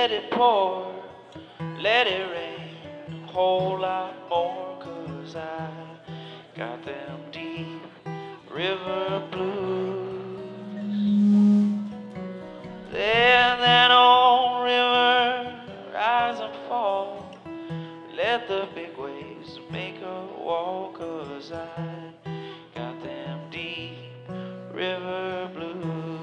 let it pour, let it rain a whole lot more, 'cause I got them deep river blues. Let that old river rise and fall, let the big waves make her walk, 'cause I got them deep river blues.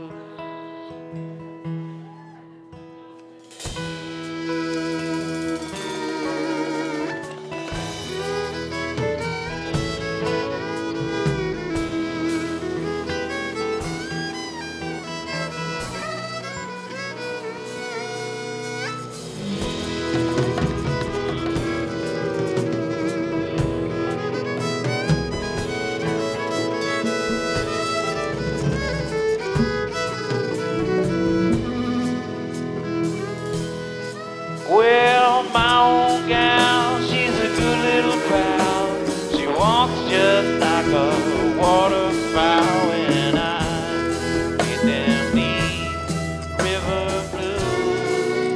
Well, my old gal, she's a good little pal. She walks just like a waterfowl, and I get them deep river blues.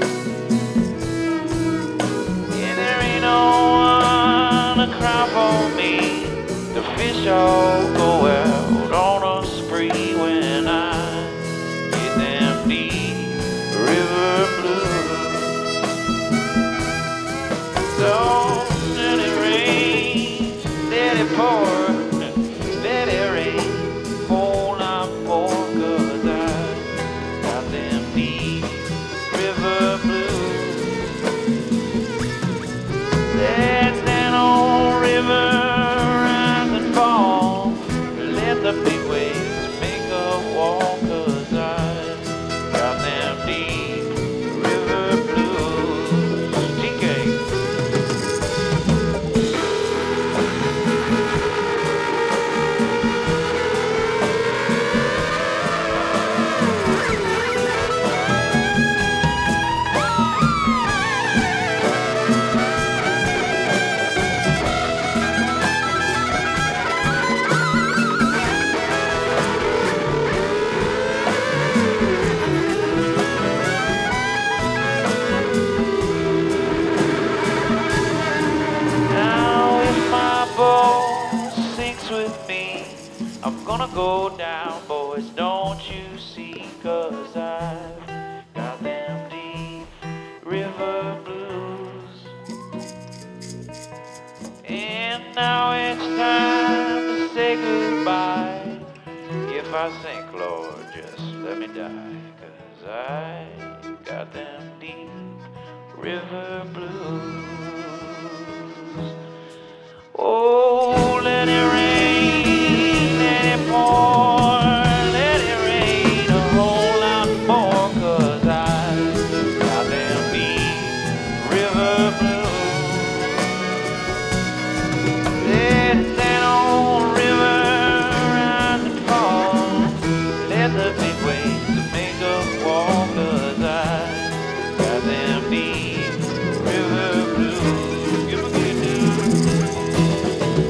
Yeah, there ain't no one to cry for me. The fish all go out on a spree when I get them deep river blues. So let it rain, let it pour, let it rain, whole lot more, 'cause I got them deep river blues. Let that old river rise and fall, let the big waves make a walk, 'cause I got them deep river blues. TK. Now if my boat sinks with me, I'm gonna go down, boys, don't you see? 'Cause I've got them deep river blues. And now it's time to say goodbye. If I sink, Lord, just let me die, 'cause I got them deep river blues. Oh, let it rain, let it pour, let it rain a whole lot more, 'cause I got them deep river blues. Let that old river rise and fall, let the big waves make a walk, 'cause I got them deep river blues. Give me a good news.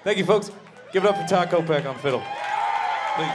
Thank you, folks. Give it up for Todd Kopeck on fiddle. Please.